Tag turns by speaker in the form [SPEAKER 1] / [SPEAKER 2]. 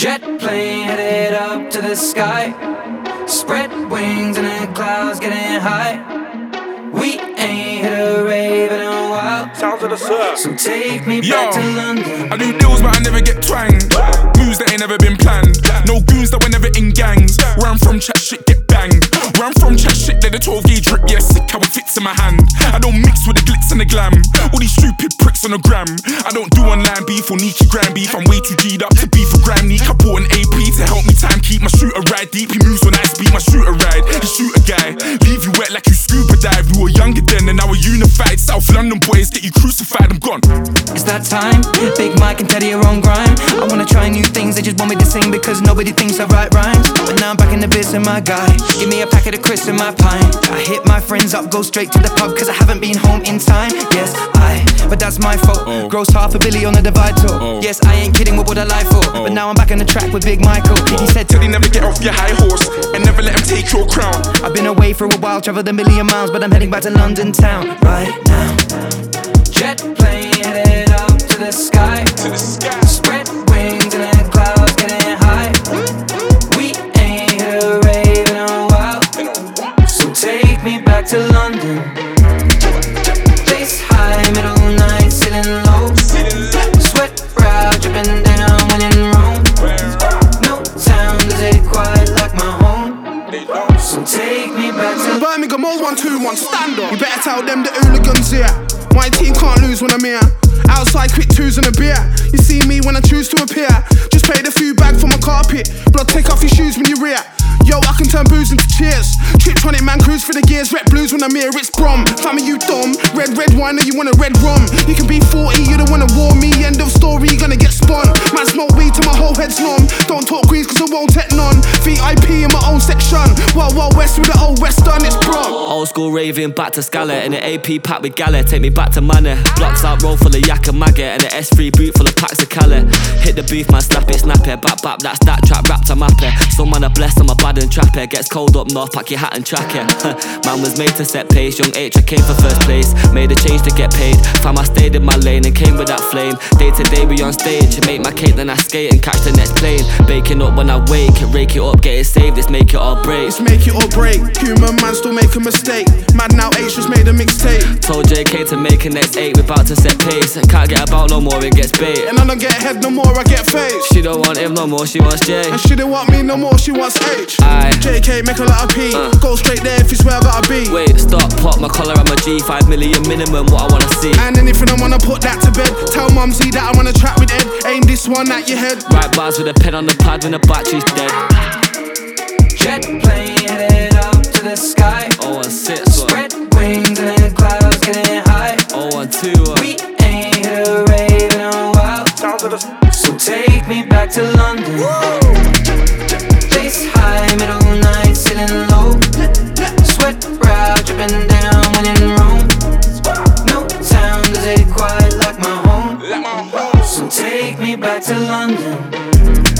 [SPEAKER 1] Jet plane headed up to the sky. Spread wings and the clouds getting high. We ain't hit a rave in a while.
[SPEAKER 2] Sounds of the surf.
[SPEAKER 1] So take me back to London.
[SPEAKER 3] I do deals but I never get twanged. Moves that ain't never been planned. No goons that were never in gangs. Where I'm from, chat shit get banged. Where I'm from, chat shit, let the 12 gauge drip. Yeah, sick how it fits in my hand. I don't mix with the glitz and the glam. All these stupid pricks on the gram. I don't do online beef or Niki gram beef. I'm way too G'd up to beef for gram neek. I bought an AP to help me time keep my shooter ride deep. He moves when I speed my shooter ride. He shoot a guy, leave you wet like you scuba dive. We were younger then and now we're unified. South London boys get you crucified, I'm gone.
[SPEAKER 1] It's that time, Big Mike and Teddy are on grime. I wanna try new things, they just want me to sing because nobody thinks I write rhymes. But now I'm back in the biz and my guy, give me a packet of crisps and my pint. I hit my friends up, go straight to the pub cause I haven't been home in time. Yes, but that's my fault. Gross $500 million on the divide tour. Yes, I ain't kidding, what would I lie for? But now I'm back on the track with Big Michael. He said
[SPEAKER 3] Teddy, never get off your high horse and never let him take your crown.
[SPEAKER 1] I've been away for a while, traveled a million miles, but I'm heading back to London town right now. Jet plane headed up to the sky. Spread wings and the clouds getting high. We ain't hit a rave in a while. So take me back to London. Bass high, middle night, sitting low. Sweat brow dripping down when in Rome. No town does it quite like my home. So take me back to
[SPEAKER 2] Birmingham, Moles 121, stand up. You better tell them the hooligans here. My team can't lose when I'm here. Outside quick twos and a beer. You see me when I choose to appear. Just paid a few bags for my carpet, but I'll take off your shoes when you rear. Yo, I can turn booze into cheers. Triptronic man cruise for the gears. Red blues when I'm here, it's Brom. Family, you dumb. Red wine, or you want a red rum. You can be 40, you don't wanna war me. End of story, you gonna get spun. Man smoke weed till my whole head's numb. Don't talk greens cause I won't take none. VIP in my own section. Wild West with the old Western, it's Brom.
[SPEAKER 4] Old school raving, back to Scala. In the AP pack with Gala, take me back to Manor. Blocks out, roll full of yak and maggot. And the S3 boot full of packs of Cali. Hit the booth, man, snap it, bap, that's that trap, rap to map it. Some man are blessed, I'm a bad and trap it. Gets cold up north, pack your hat and track it. Man was made to set pace, young H, I came for first place. Made a change to get paid, fam I stayed in my lane and came with that flame. Day to day we on stage, make my cake then I skate and catch the next plane. Baking up when I wake, rake it up, get it saved, it's make it or break.
[SPEAKER 2] It's make it or break, human man still make a mistake. Mad now H just made a mixtape.
[SPEAKER 4] Told JK to make a next 8, we about to set pace. Can't get about no more, it gets bait.
[SPEAKER 2] And I don't get head no more, I get face.
[SPEAKER 4] She don't want him no more, she wants J.
[SPEAKER 2] And she don't want me no more, she wants H. JK make a lot of P, go straight there if it's where I gotta be.
[SPEAKER 4] Wait, stop, pop my collar, I'm a G, 5 million minimum, what I wanna see.
[SPEAKER 2] And anything I wanna put that to bed. Tell Mumsy that I wanna trap with Ed. Aim this one at your head.
[SPEAKER 4] Write bars with a pen on the pad when the battery's dead.
[SPEAKER 1] Jet plane headed up to the sky.
[SPEAKER 4] 016,
[SPEAKER 1] spread wings and the clouds getting high.
[SPEAKER 4] 012,
[SPEAKER 1] we ain't hit a rave in a while. So take me back to London. Bass high, middle night, sitting low. Sweat brow dripping down when in Rome. No town does it quite like my home. So take me back to London.